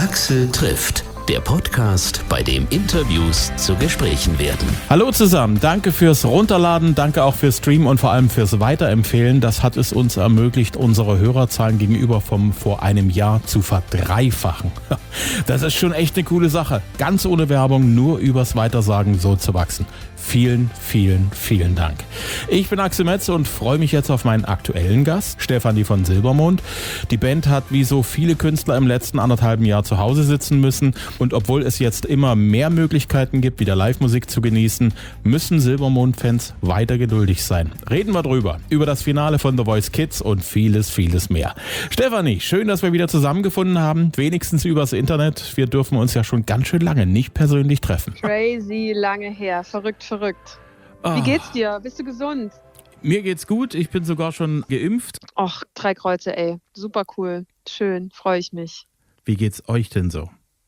Axel trifft, der Podcast, bei dem Interviews zu Gesprächen werden. Hallo zusammen, danke fürs Runterladen, danke auch fürs Streamen und vor allem fürs Weiterempfehlen. Das hat es uns ermöglicht, unsere Hörerzahlen gegenüber vom vor einem Jahr zu verdreifachen. Das ist schon echt eine coole Sache. Ganz ohne Werbung, nur übers Weitersagen so zu wachsen. Vielen, vielen, vielen Dank. Ich bin Axel Metz und freue mich jetzt auf meinen aktuellen Gast, Stefanie von Silbermond. Die Band hat wie so viele Künstler im letzten 1,5 Jahr zu Hause sitzen müssen. Und obwohl es jetzt immer mehr Möglichkeiten gibt, wieder Live-Musik zu genießen, müssen Silbermond-Fans weiter geduldig sein. Reden wir drüber. Über das Finale von The Voice Kids und vieles, vieles mehr. Stefanie, schön, dass wir wieder zusammengefunden haben. Wenigstens übers Internet. Wir dürfen uns ja schon ganz schön lange nicht persönlich treffen. Crazy lange her. Verrückt. Wie geht's dir? Bist du gesund? Mir geht's gut. Ich bin sogar schon geimpft. Och, 3 Kreuze, ey. Super cool. Schön. Freue ich mich. Wie geht's euch denn so?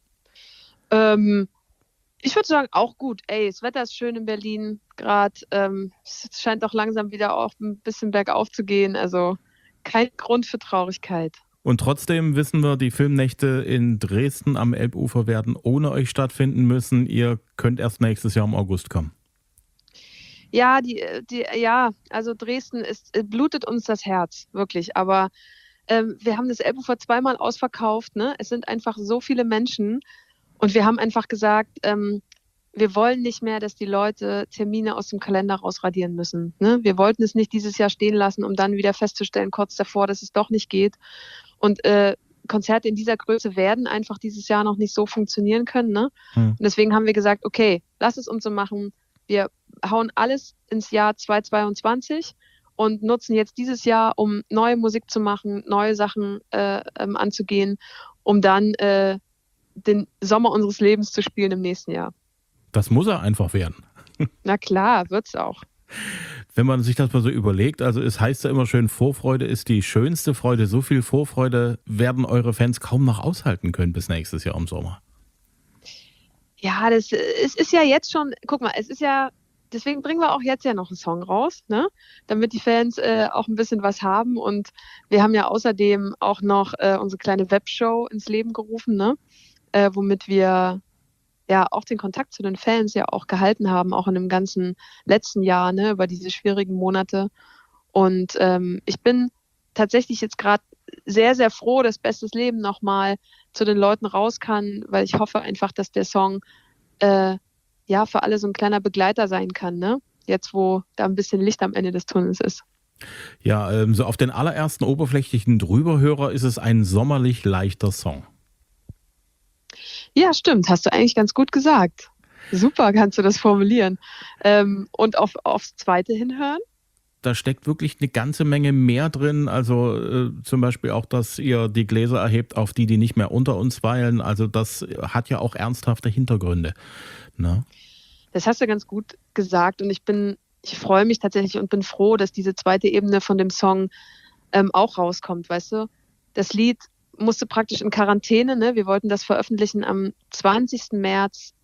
Ich würde sagen, auch gut. Ey, das Wetter ist schön in Berlin gerade. Es scheint auch langsam wieder auch ein bisschen bergauf zu gehen. Also kein Grund für Traurigkeit. Und trotzdem wissen wir, die Filmnächte in Dresden am Elbufer werden ohne euch stattfinden müssen. Ihr könnt erst nächstes Jahr im August kommen. Ja, also Dresden blutet uns das Herz, wirklich. Aber wir haben das Elbufer 2-mal ausverkauft. Ne? Es sind einfach so viele Menschen. Und wir haben einfach gesagt, wir wollen nicht mehr, dass die Leute Termine aus dem Kalender rausradieren müssen. Ne? Wir wollten es nicht dieses Jahr stehen lassen, um dann wieder festzustellen, kurz davor, dass es doch nicht geht. Und Konzerte in dieser Größe werden einfach dieses Jahr noch nicht so funktionieren können. Ne? Und deswegen haben wir gesagt, okay, lass es uns so machen. Wir hauen alles ins Jahr 2022 und nutzen jetzt dieses Jahr, um neue Musik zu machen, neue Sachen anzugehen, um dann den Sommer unseres Lebens zu spielen im nächsten Jahr. Das muss er einfach werden. Na klar, wird's auch. Wenn man sich das mal so überlegt, also es heißt ja immer schön, Vorfreude ist die schönste Freude. So viel Vorfreude werden eure Fans kaum noch aushalten können bis nächstes Jahr im Sommer. Ja, es ist ja jetzt schon, guck mal, es ist ja, deswegen bringen wir auch jetzt ja noch einen Song raus, ne? Damit die Fans auch ein bisschen was haben. Und wir haben ja außerdem auch noch unsere kleine Webshow ins Leben gerufen, ne? Womit wir ja auch den Kontakt zu den Fans ja auch gehalten haben, auch in dem ganzen letzten Jahr, ne, über diese schwierigen Monate. Und ich bin tatsächlich jetzt gerade sehr, sehr froh, dass Bestes Leben nochmal zu den Leuten raus kann, weil ich hoffe einfach, dass der Song für alle so ein kleiner Begleiter sein kann, ne? Jetzt, wo da ein bisschen Licht am Ende des Tunnels ist. Ja, so auf den allerersten oberflächlichen Drüberhörer ist es ein sommerlich leichter Song. Ja, stimmt, hast du eigentlich ganz gut gesagt. Super, kannst du das formulieren. Und aufs Zweite hinhören? Da steckt wirklich eine ganze Menge mehr drin. Also zum Beispiel auch, dass ihr die Gläser erhebt auf die nicht mehr unter uns weilen. Also das hat ja auch ernsthafte Hintergründe. Ne? Das hast du ganz gut gesagt. Und ich freue mich tatsächlich und bin froh, dass diese zweite Ebene von dem Song auch rauskommt, weißt du? Das Lied musste praktisch in Quarantäne, ne? Wir wollten das veröffentlichen am 20. März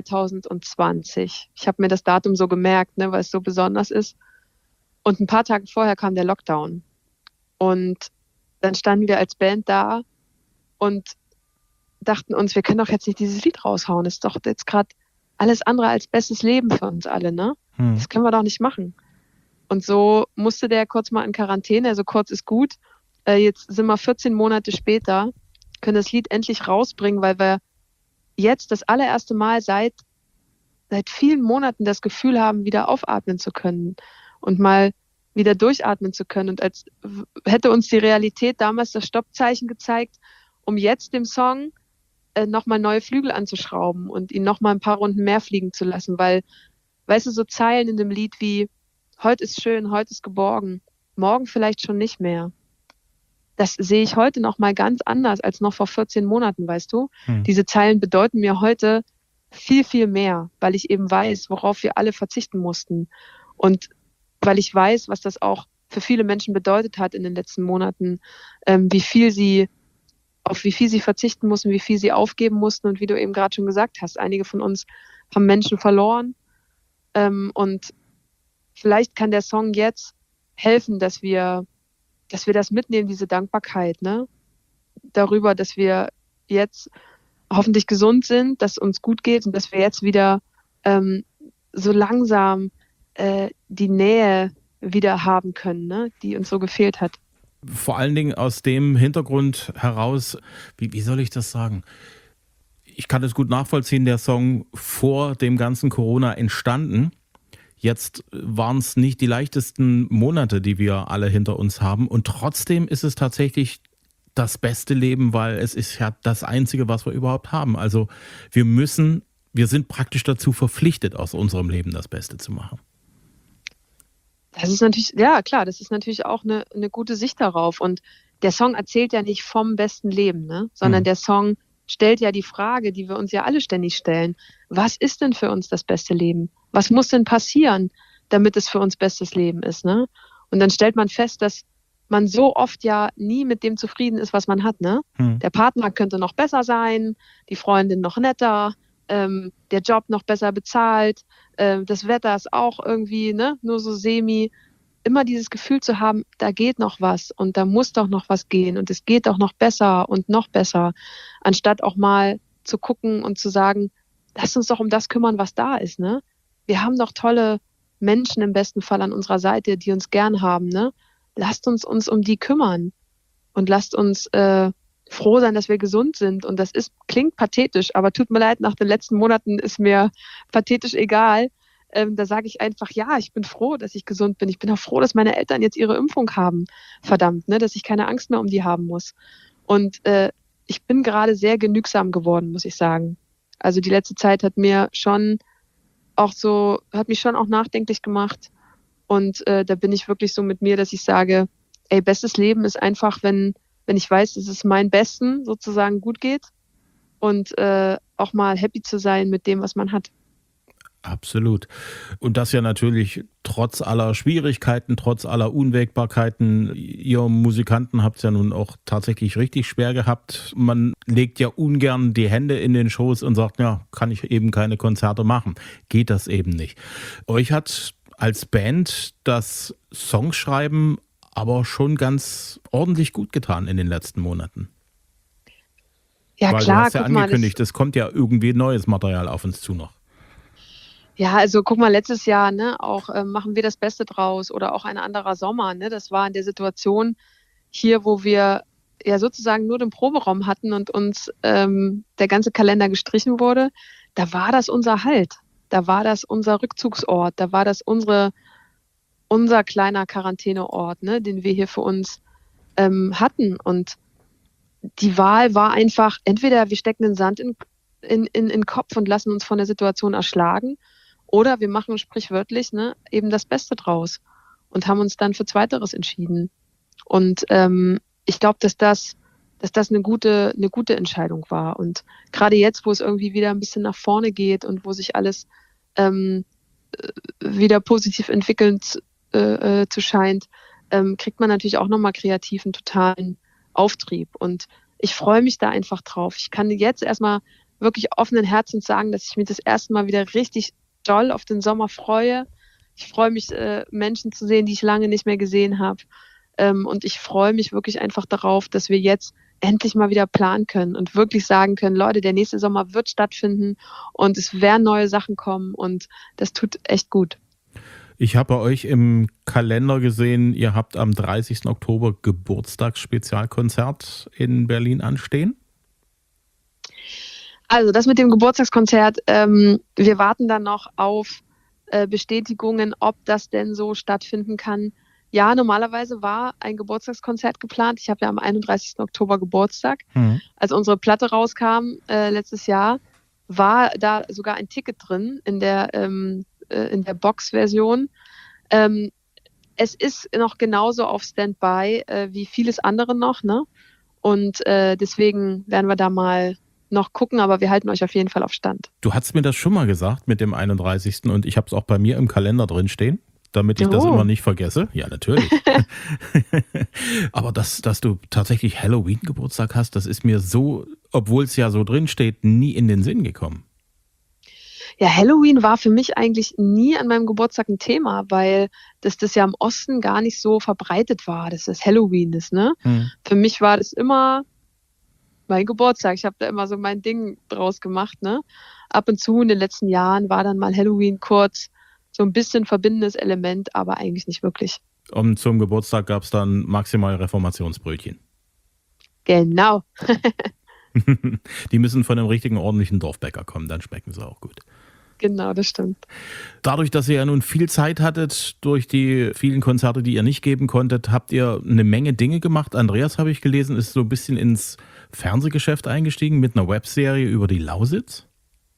2020. Ich habe mir das Datum so gemerkt, ne, weil es so besonders ist. Und ein paar Tage vorher kam der Lockdown. Und dann standen wir als Band da und dachten uns, wir können doch jetzt nicht dieses Lied raushauen. Das ist doch jetzt gerade alles andere als bestes Leben für uns alle, ne? Das können wir doch nicht machen. Und so musste der kurz mal in Quarantäne, also kurz ist gut. Jetzt sind wir 14 Monate später, können das Lied endlich rausbringen, weil wir jetzt das allererste Mal seit vielen Monaten das Gefühl haben, wieder aufatmen zu können und mal wieder durchatmen zu können. Und als hätte uns die Realität damals das Stoppzeichen gezeigt, um jetzt dem Song nochmal neue Flügel anzuschrauben und ihn nochmal ein paar Runden mehr fliegen zu lassen, weil, weißt du, so Zeilen in dem Lied wie heute ist schön, heute ist geborgen, morgen vielleicht schon nicht mehr. Das sehe ich heute noch mal ganz anders als noch vor 14 Monaten, weißt du? Diese Zeilen bedeuten mir heute viel, viel mehr, weil ich eben weiß, worauf wir alle verzichten mussten. Und weil ich weiß, was das auch für viele Menschen bedeutet hat in den letzten Monaten, auf wie viel sie verzichten mussten, wie viel sie aufgeben mussten. Und wie du eben gerade schon gesagt hast, einige von uns haben Menschen verloren. Und vielleicht kann der Song jetzt helfen, dass wir das mitnehmen, diese Dankbarkeit, ne? Darüber, dass wir jetzt hoffentlich gesund sind, dass es uns gut geht und dass wir jetzt wieder so langsam die Nähe wieder haben können, ne, die uns so gefehlt hat. Vor allen Dingen aus dem Hintergrund heraus, wie soll ich das sagen? Ich kann es gut nachvollziehen, der Song vor dem ganzen Corona entstanden. Jetzt waren es nicht die leichtesten Monate, die wir alle hinter uns haben. Und trotzdem ist es tatsächlich das beste Leben, weil es ist ja das Einzige, was wir überhaupt haben. Also wir sind praktisch dazu verpflichtet, aus unserem Leben das Beste zu machen. Das ist natürlich, ja klar, das ist natürlich auch eine gute Sicht darauf. Und der Song erzählt ja nicht vom besten Leben, ne? Sondern der Song stellt ja die Frage, die wir uns ja alle ständig stellen. Was ist denn für uns das beste Leben? Was muss denn passieren, damit es für uns bestes Leben ist, ne? Und dann stellt man fest, dass man so oft ja nie mit dem zufrieden ist, was man hat, ne? Der Partner könnte noch besser sein, die Freundin noch netter, der Job noch besser bezahlt, das Wetter ist auch irgendwie, ne, nur so semi. Immer dieses Gefühl zu haben, da geht noch was und da muss doch noch was gehen und es geht doch noch besser und noch besser, anstatt auch mal zu gucken und zu sagen, lasst uns doch um das kümmern, was da ist, ne? Wir haben doch tolle Menschen im besten Fall an unserer Seite, die uns gern haben, ne? Lasst uns um die kümmern und lasst uns froh sein, dass wir gesund sind. Und das klingt pathetisch, aber tut mir leid, nach den letzten Monaten ist mir pathetisch egal. Da sage ich einfach, ja, ich bin froh, dass ich gesund bin. Ich bin auch froh, dass meine Eltern jetzt ihre Impfung haben. Verdammt, ne, dass ich keine Angst mehr um die haben muss. Und ich bin gerade sehr genügsam geworden, muss ich sagen. Also die letzte Zeit hat mich schon auch nachdenklich gemacht. Und da bin ich wirklich so mit mir, dass ich sage, ey, bestes Leben ist einfach, wenn ich weiß, dass es meinem Besten sozusagen gut geht und auch mal happy zu sein mit dem, was man hat. Absolut. Und das ja natürlich trotz aller Schwierigkeiten, trotz aller Unwägbarkeiten. Ihr Musikanten habt es ja nun auch tatsächlich richtig schwer gehabt. Man legt ja ungern die Hände in den Schoß und sagt, ja, kann ich eben keine Konzerte machen. Geht das eben nicht. Euch hat als Band das Songschreiben aber schon ganz ordentlich gut getan in den letzten Monaten. Ja, weil klar. Du hast ja angekündigt, es kommt ja irgendwie neues Material auf uns zu noch. Ja, also guck mal, letztes Jahr, ne, auch machen wir das Beste draus oder auch ein anderer Sommer, ne, das war in der Situation hier, wo wir ja sozusagen nur den Proberaum hatten und uns der ganze Kalender gestrichen wurde, da war das unser Halt, da war das unser Rückzugsort, da war das unser kleiner Quarantäneort, ne, den wir hier für uns hatten. Und die Wahl war einfach, entweder wir stecken den Sand in den Kopf und lassen uns von der Situation erschlagen, oder wir machen sprichwörtlich, ne, eben das Beste draus und haben uns dann für Zweiteres entschieden. Und ich glaube, dass das eine gute Entscheidung war. Und gerade jetzt, wo es irgendwie wieder ein bisschen nach vorne geht und wo sich alles wieder positiv entwickeln zu scheint, kriegt man natürlich auch nochmal kreativ einen totalen Auftrieb. Und ich freue mich da einfach drauf. Ich kann jetzt erstmal wirklich offenen Herzens sagen, dass ich mich das erste Mal wieder richtig doll auf den Sommer freue. Ich freue mich, Menschen zu sehen, die ich lange nicht mehr gesehen habe. Und ich freue mich wirklich einfach darauf, dass wir jetzt endlich mal wieder planen können und wirklich sagen können, Leute, der nächste Sommer wird stattfinden und es werden neue Sachen kommen und das tut echt gut. Ich habe bei euch im Kalender gesehen, ihr habt am 30. Oktober Geburtstagsspezialkonzert in Berlin anstehen. Also das mit dem Geburtstagskonzert, wir warten dann noch auf Bestätigungen, ob das denn so stattfinden kann. Ja, normalerweise war ein Geburtstagskonzert geplant. Ich habe ja am 31. Oktober Geburtstag. Als unsere Platte rauskam letztes Jahr, war da sogar ein Ticket drin in der Box-Version. Es ist noch genauso auf Standby wie vieles andere noch, ne? Und deswegen werden wir da mal noch gucken, aber wir halten euch auf jeden Fall auf Stand. Du hast mir das schon mal gesagt mit dem 31. und ich habe es auch bei mir im Kalender drin stehen, damit ich das immer nicht vergesse. Ja, natürlich. Aber dass du tatsächlich Halloween-Geburtstag hast, das ist mir so, obwohl es ja so drin steht, nie in den Sinn gekommen. Ja, Halloween war für mich eigentlich nie an meinem Geburtstag ein Thema, weil das ja im Osten gar nicht so verbreitet war, dass das Halloween ist, ne? Für mich war das immer mein Geburtstag. Ich habe da immer so mein Ding draus gemacht, ne? Ab und zu in den letzten Jahren war dann mal Halloween kurz so ein bisschen verbindendes Element, aber eigentlich nicht wirklich. Und zum Geburtstag gab es dann maximal Reformationsbrötchen. Genau. Die müssen von einem richtigen, ordentlichen Dorfbäcker kommen, dann schmecken sie auch gut. Genau, das stimmt. Dadurch, dass ihr ja nun viel Zeit hattet, durch die vielen Konzerte, die ihr nicht geben konntet, habt ihr eine Menge Dinge gemacht. Andreas, habe ich gelesen, ist so ein bisschen ins Fernsehgeschäft eingestiegen mit einer Webserie über die Lausitz.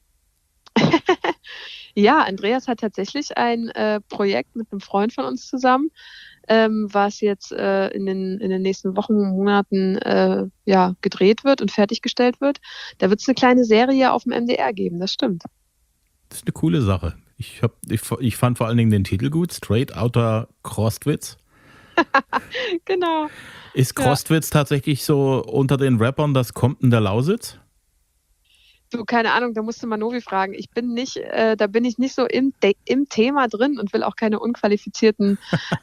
Ja, Andreas hat tatsächlich ein Projekt mit einem Freund von uns zusammen, was jetzt in den nächsten Wochen, Monaten gedreht wird und fertiggestellt wird. Da wird es eine kleine Serie auf dem MDR geben, das stimmt. Das ist eine coole Sache. Ich fand vor allen Dingen den Titel gut, Straight Outta Crostwitz. Genau. Ist Crostwitz tatsächlich so unter den Rappern das Compton der Lausitz? Du, keine Ahnung, da musst du mal Novi fragen. Da bin ich nicht so im Thema drin und will auch keine unqualifizierten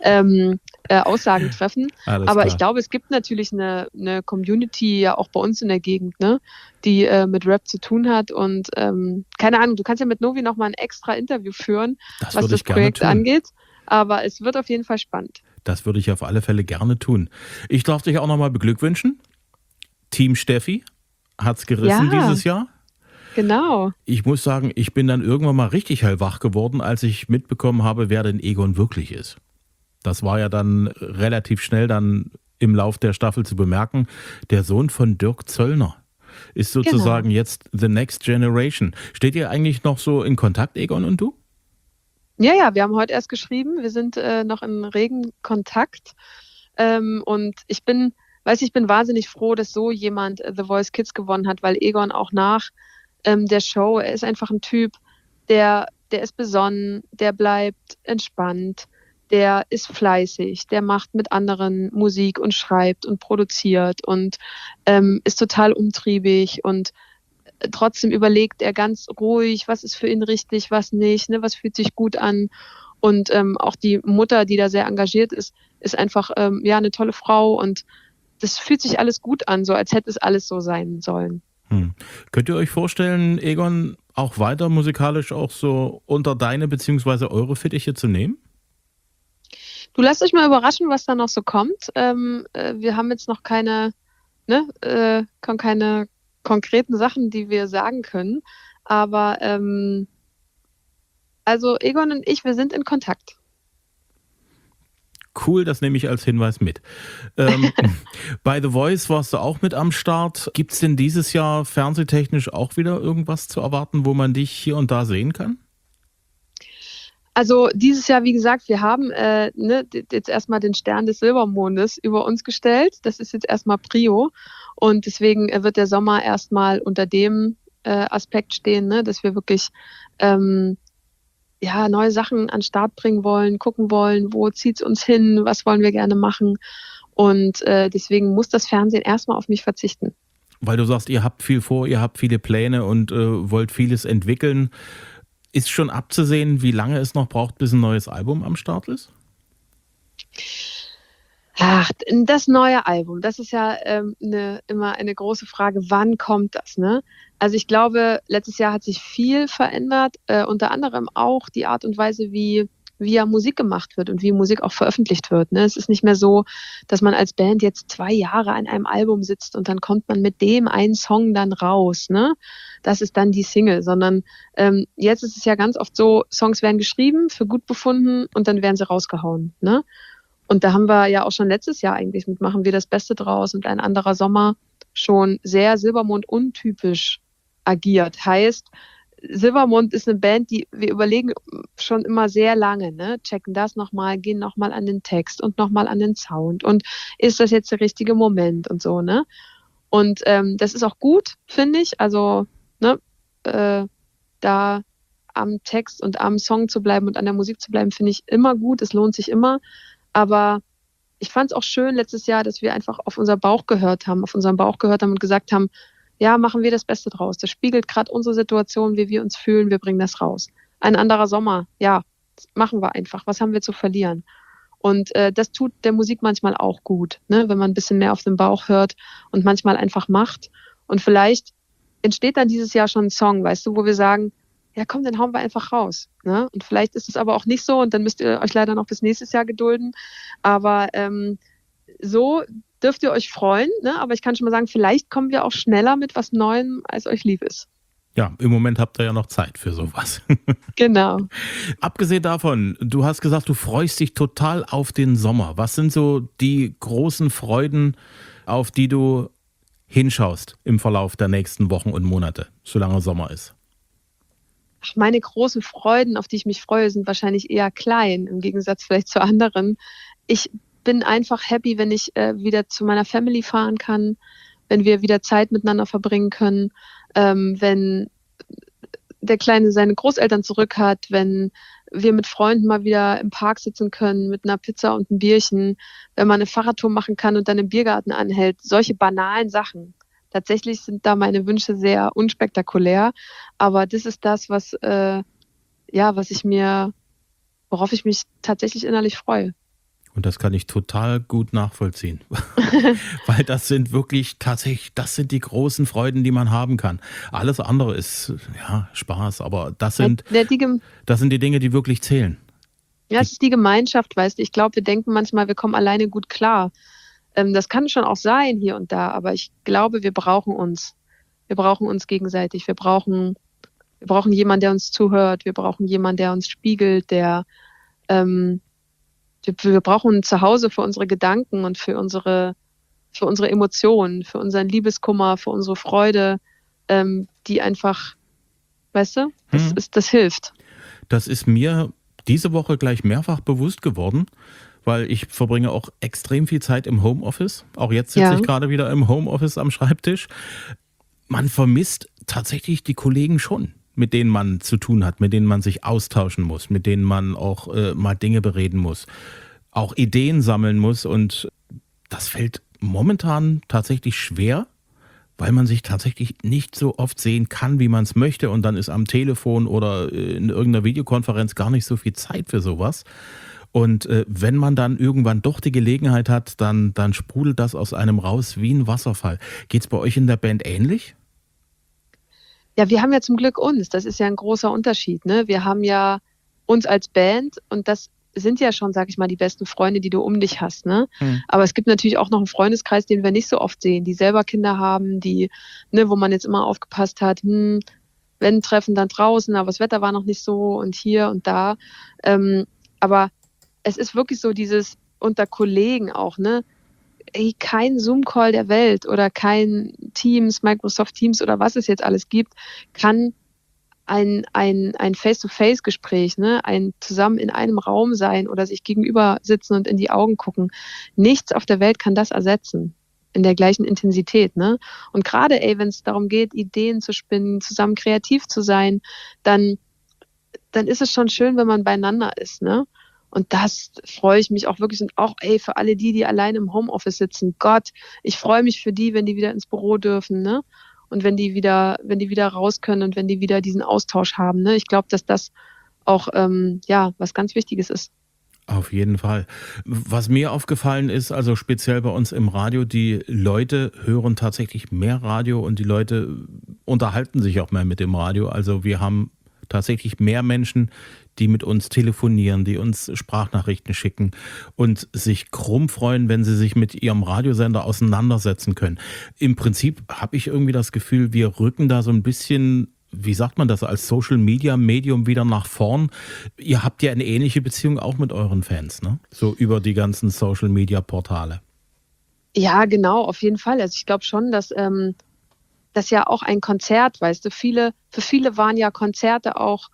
Aussagen treffen. Alles Aber klar. ich glaube, es gibt natürlich eine Community ja auch bei uns in der Gegend, ne, die mit Rap zu tun hat. Und keine Ahnung, du kannst ja mit Novi nochmal ein extra Interview führen, Das was würde das ich gerne Projekt tun. angeht. Aber es wird auf jeden Fall spannend. Das würde ich auf alle Fälle gerne tun. Ich darf dich auch nochmal beglückwünschen. Team Steffi hat's gerissen Ja. dieses Jahr. Genau. Ich muss sagen, ich bin dann irgendwann mal richtig hellwach geworden, als ich mitbekommen habe, wer denn Egon wirklich ist. Das war ja dann relativ schnell dann im Lauf der Staffel zu bemerken. Der Sohn von Dirk Zöllner ist sozusagen jetzt the next generation. Steht ihr eigentlich noch so in Kontakt, Egon und du? Ja, wir haben heute erst geschrieben. Wir sind noch in regen Kontakt. Und ich bin wahnsinnig froh, dass so jemand The Voice Kids gewonnen hat, weil Egon auch nach der Show, er ist einfach ein Typ, der ist besonnen, der bleibt entspannt, der ist fleißig, der macht mit anderen Musik und schreibt und produziert und ist total umtriebig und trotzdem überlegt er ganz ruhig, was ist für ihn richtig, was nicht, ne, was fühlt sich gut an. Und auch die Mutter, die da sehr engagiert ist, ist einfach eine tolle Frau und das fühlt sich alles gut an, so als hätte es alles so sein sollen. Könnt ihr euch vorstellen, Egon auch weiter musikalisch auch so unter deine bzw. eure Fittiche zu nehmen? Du lasst euch mal überraschen, was da noch so kommt. Wir haben jetzt noch keine konkreten Sachen, die wir sagen können. Aber also Egon und ich, wir sind in Kontakt. Cool, das nehme ich als Hinweis mit. Bei The Voice warst du auch mit am Start. Gibt es denn dieses Jahr fernsehtechnisch auch wieder irgendwas zu erwarten, wo man dich hier und da sehen kann? Also dieses Jahr, wie gesagt, wir haben jetzt erstmal den Stern des Silbermondes über uns gestellt. Das ist jetzt erstmal Prio. Und deswegen wird der Sommer erstmal unter dem Aspekt stehen, ne, dass wir wirklich neue Sachen an den Start bringen wollen, gucken wollen, wo zieht es uns hin, was wollen wir gerne machen. Und deswegen muss das Fernsehen erstmal auf mich verzichten. Weil du sagst, ihr habt viel vor, ihr habt viele Pläne und wollt vieles entwickeln. Ist schon abzusehen, wie lange es noch braucht, bis ein neues Album am Start ist? Ach, das neue Album, das ist ja immer eine große Frage, wann kommt das, ne? Also ich glaube, letztes Jahr hat sich viel verändert, unter anderem auch die Art und Weise, wie ja Musik gemacht wird und wie Musik auch veröffentlicht wird, ne? Es ist nicht mehr so, dass man als Band jetzt 2 Jahre an einem Album sitzt und dann kommt man mit dem einen Song dann raus, ne? Das ist dann die Single, sondern jetzt ist es ja ganz oft so, Songs werden geschrieben, für gut befunden und dann werden sie rausgehauen, ne? Und da haben wir ja auch schon letztes Jahr eigentlich mit Machen wir das Beste draus und Ein anderer Sommer schon sehr Silbermond untypisch agiert. Heißt, Silbermond ist eine Band, die wir überlegen schon immer sehr lange, ne? Checken das nochmal, gehen nochmal an den Text und nochmal an den Sound und ist das jetzt der richtige Moment und so, ne? Und das ist auch gut, finde ich. Also, ne, da am Text und am Song zu bleiben und an der Musik zu bleiben, finde ich immer gut. Es lohnt sich immer. Aber ich fand es auch schön letztes Jahr, dass wir einfach auf unseren Bauch gehört haben und gesagt haben, ja, machen wir das Beste draus. Das spiegelt gerade unsere Situation, wie wir uns fühlen, wir bringen das raus. Ein anderer Sommer, ja, machen wir einfach. Was haben wir zu verlieren? Und das tut der Musik manchmal auch gut, ne? Wenn man ein bisschen mehr auf den Bauch hört und manchmal einfach macht. Und vielleicht entsteht dann dieses Jahr schon ein Song, weißt du, wo wir sagen, ja komm, dann hauen wir einfach raus. Ne? Und vielleicht ist es aber auch nicht so und dann müsst ihr euch leider noch bis nächstes Jahr gedulden. Aber so dürft ihr euch freuen. Ne? Aber ich kann schon mal sagen, vielleicht kommen wir auch schneller mit was Neuem, als euch lieb ist. Ja, im Moment habt ihr ja noch Zeit für sowas. Genau. Abgesehen davon, du hast gesagt, du freust dich total auf den Sommer. Was sind so die großen Freuden, auf die du hinschaust im Verlauf der nächsten Wochen und Monate, solange Sommer ist? Ach, meine großen Freuden, auf die ich mich freue, sind wahrscheinlich eher klein, im Gegensatz vielleicht zu anderen. Ich bin einfach happy, wenn ich wieder zu meiner Family fahren kann, wenn wir wieder Zeit miteinander verbringen können, wenn der Kleine seine Großeltern zurück hat, wenn wir mit Freunden mal wieder im Park sitzen können mit einer Pizza und einem Bierchen, wenn man eine Fahrradtour machen kann und dann im Biergarten anhält. Solche banalen Sachen. Tatsächlich sind da meine Wünsche sehr unspektakulär, aber das ist das, worauf ich mich tatsächlich innerlich freue. Und das kann ich total gut nachvollziehen, weil das sind wirklich tatsächlich, das sind die großen Freuden, die man haben kann. Alles andere ist ja Spaß, aber das sind die Dinge, die wirklich zählen. Ja, es ist die Gemeinschaft, weißt du. Ich glaube, wir denken manchmal, wir kommen alleine gut klar. Das kann schon auch sein hier und da, aber ich glaube, wir brauchen uns. Wir brauchen uns gegenseitig. Wir brauchen jemanden, der uns zuhört. Wir brauchen jemanden, der uns spiegelt, wir brauchen ein Zuhause für unsere Gedanken und für unsere Emotionen, für unseren Liebeskummer, für unsere Freude, die einfach, weißt du, das hilft. Das ist mir diese Woche gleich mehrfach bewusst geworden, weil ich verbringe auch extrem viel Zeit im Homeoffice. Auch jetzt sitze ich gerade wieder im Homeoffice am Schreibtisch. Man vermisst tatsächlich die Kollegen schon, mit denen man zu tun hat, mit denen man sich austauschen muss, mit denen man auch mal Dinge bereden muss, auch Ideen sammeln muss. Und das fällt momentan tatsächlich schwer, weil man sich tatsächlich nicht so oft sehen kann, wie man es möchte. Und dann ist am Telefon oder in irgendeiner Videokonferenz gar nicht so viel Zeit für sowas. Und wenn man dann irgendwann doch die Gelegenheit hat, dann sprudelt das aus einem raus wie ein Wasserfall. Geht's bei euch in der Band ähnlich? Ja, wir haben ja zum Glück uns. Das ist ja ein großer Unterschied. Ne? Wir haben ja uns als Band und das sind ja schon, sag ich mal, die besten Freunde, die du um dich hast. Ne? Aber es gibt natürlich auch noch einen Freundeskreis, den wir nicht so oft sehen, die selber Kinder haben, wo man jetzt immer aufgepasst hat, wenn Treffen dann draußen, aber das Wetter war noch nicht so und hier und da. Aber es ist wirklich so dieses unter Kollegen auch, ne? Ey, kein Zoom-Call der Welt oder kein Teams, Microsoft Teams oder was es jetzt alles gibt, kann ein Face-to-Face-Gespräch, ne, ein zusammen in einem Raum sein oder sich gegenüber sitzen und in die Augen gucken. Nichts auf der Welt kann das ersetzen in der gleichen Intensität, ne? Und gerade, wenn es darum geht, Ideen zu spinnen, zusammen kreativ zu sein, dann ist es schon schön, wenn man beieinander ist, ne? Und das freue ich mich auch wirklich und auch, für alle die alleine im Homeoffice sitzen. Gott, ich freue mich für die, wenn die wieder ins Büro dürfen, ne? Und wenn die wieder raus können und wenn die wieder diesen Austausch haben, ne? Ich glaube, dass das auch, was ganz Wichtiges ist. Auf jeden Fall. Was mir aufgefallen ist, also speziell bei uns im Radio, die Leute hören tatsächlich mehr Radio und die Leute unterhalten sich auch mehr mit dem Radio. Also wir haben tatsächlich mehr Menschen, die mit uns telefonieren, die uns Sprachnachrichten schicken und sich krumm freuen, wenn sie sich mit ihrem Radiosender auseinandersetzen können. Im Prinzip habe ich irgendwie das Gefühl, wir rücken da so ein bisschen, wie sagt man das, als Social-Media-Medium wieder nach vorn. Ihr habt ja eine ähnliche Beziehung auch mit euren Fans, ne? So über die ganzen Social-Media-Portale. Ja, genau, auf jeden Fall. Also ich glaube schon, dass das ja auch ein Konzert, weißt du, für viele waren ja Konzerte auch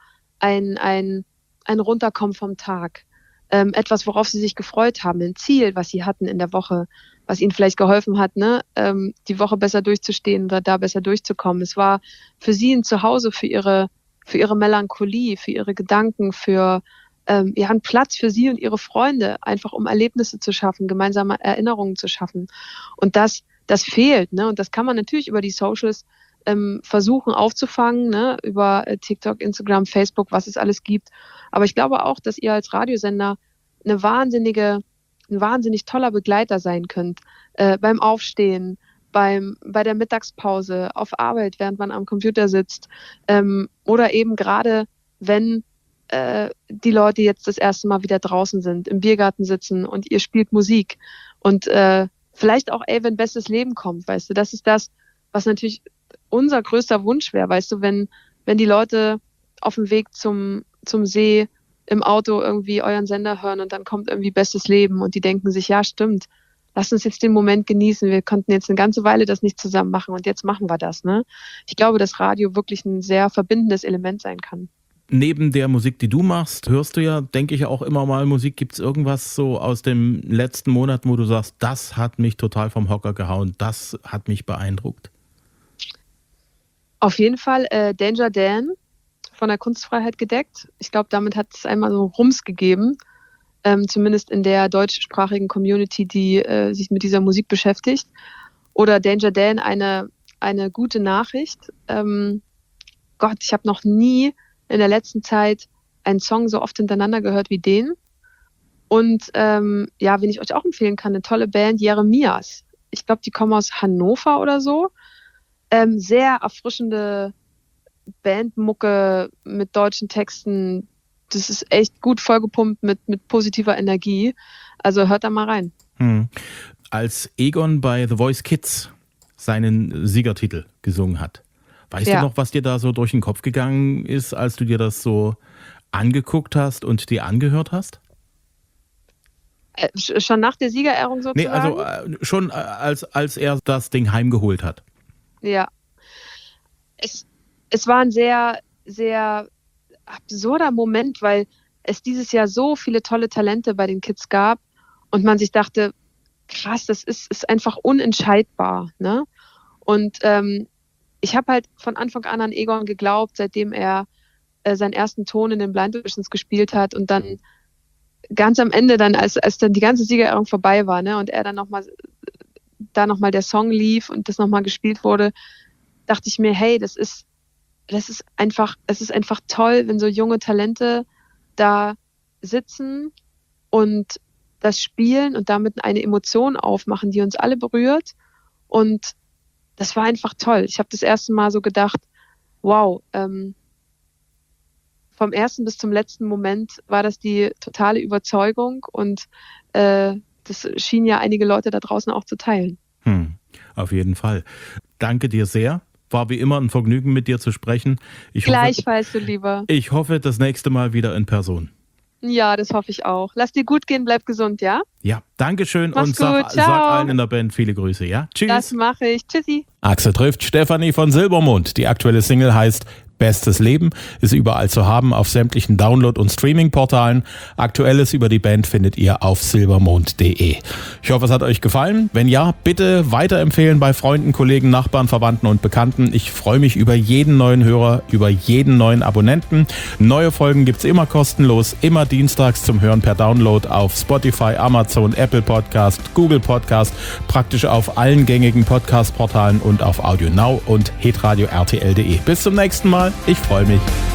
ein Runterkommen vom Tag. Etwas, worauf sie sich gefreut haben, ein Ziel, was sie hatten in der Woche, was ihnen vielleicht geholfen hat, ne, die Woche besser durchzustehen oder da besser durchzukommen. Es war für sie ein Zuhause für ihre Melancholie, für ihre Gedanken, für einen Platz für sie und ihre Freunde, einfach um Erlebnisse zu schaffen, gemeinsame Erinnerungen zu schaffen. Und das fehlt, ne? Und das kann man natürlich über die Socials versuchen aufzufangen, ne? Über TikTok, Instagram, Facebook, was es alles gibt. Aber ich glaube auch, dass ihr als Radiosender ein wahnsinnig toller Begleiter sein könnt. Beim Aufstehen, bei der Mittagspause, auf Arbeit, während man am Computer sitzt, oder eben gerade, wenn die Leute jetzt das erste Mal wieder draußen sind, im Biergarten sitzen und ihr spielt Musik und vielleicht auch, wenn bestes Leben kommt, weißt du, das ist das, was natürlich unser größter Wunsch wäre, weißt du, wenn die Leute auf dem Weg zum See im Auto irgendwie euren Sender hören und dann kommt irgendwie bestes Leben und die denken sich, ja stimmt, lass uns jetzt den Moment genießen, wir konnten jetzt eine ganze Weile das nicht zusammen machen und jetzt machen wir das, ne? Ich glaube, dass Radio wirklich ein sehr verbindendes Element sein kann. Neben der Musik, die du machst, hörst du ja, denke ich, auch immer mal Musik. Gibt es irgendwas so aus dem letzten Monat, wo du sagst, das hat mich total vom Hocker gehauen, das hat mich beeindruckt? Auf jeden Fall Danger Dan von der Kunstfreiheit gedeckt. Ich glaube, damit hat es einmal so Rums gegeben, zumindest in der deutschsprachigen Community, die sich mit dieser Musik beschäftigt. Oder Danger Dan, eine gute Nachricht. Gott, ich habe noch nie in der letzten Zeit einen Song so oft hintereinander gehört wie den. Und wen ich euch auch empfehlen kann, eine tolle Band, Jeremias. Ich glaube, die kommen aus Hannover oder so. Sehr erfrischende Bandmucke mit deutschen Texten. Das ist echt gut vollgepumpt mit positiver Energie. Also hört da mal rein. Als Egon bei The Voice Kids seinen Siegertitel gesungen hat, weißt du noch, was dir da so durch den Kopf gegangen ist, als du dir das so angeguckt hast und dir angehört hast? Schon nach der Siegerehrung sozusagen? Nee, also schon als er das Ding heimgeholt hat. Ja. Es war ein sehr, sehr absurder Moment, weil es dieses Jahr so viele tolle Talente bei den Kids gab und man sich dachte, krass, das ist einfach unentscheidbar, ne? Und ich habe halt von Anfang an Egon geglaubt, seitdem er seinen ersten Ton in den Blind Auditions gespielt hat und dann ganz am Ende dann, als dann die ganze Siegerehrung vorbei war, ne, und er dann nochmal der Song lief und das nochmal gespielt wurde, dachte ich mir, hey, es ist einfach toll, wenn so junge Talente da sitzen und das spielen und damit eine Emotion aufmachen, die uns alle berührt. Und das war einfach toll. Ich habe das erste Mal so gedacht, wow, vom ersten bis zum letzten Moment war das die totale Überzeugung und das schien ja einige Leute da draußen auch zu teilen. Auf jeden Fall. Danke dir sehr. War wie immer ein Vergnügen, mit dir zu sprechen. Gleichfalls, du Lieber. Ich hoffe, das nächste Mal wieder in Person. Ja, das hoffe ich auch. Lass dir gut gehen, bleib gesund, ja? Ja, danke schön und sag allen in der Band viele Grüße, ja? Tschüss. Das mache ich. Tschüssi. Axel trifft Stefanie von Silbermond. Die aktuelle Single heißt Bestes Leben, ist überall zu haben auf sämtlichen Download- und Streaming-Portalen. Aktuelles über die Band findet ihr auf silbermond.de. Ich hoffe, es hat euch gefallen. Wenn ja, bitte weiterempfehlen bei Freunden, Kollegen, Nachbarn, Verwandten und Bekannten. Ich freue mich über jeden neuen Hörer, über jeden neuen Abonnenten. Neue Folgen gibt's immer kostenlos, immer dienstags zum Hören per Download auf Spotify, Amazon, Apple Podcast, Google Podcast, praktisch auf allen gängigen Podcast-Portalen und auf Audio Now und hitradio RTL.de. Bis zum nächsten Mal. Ich freue mich.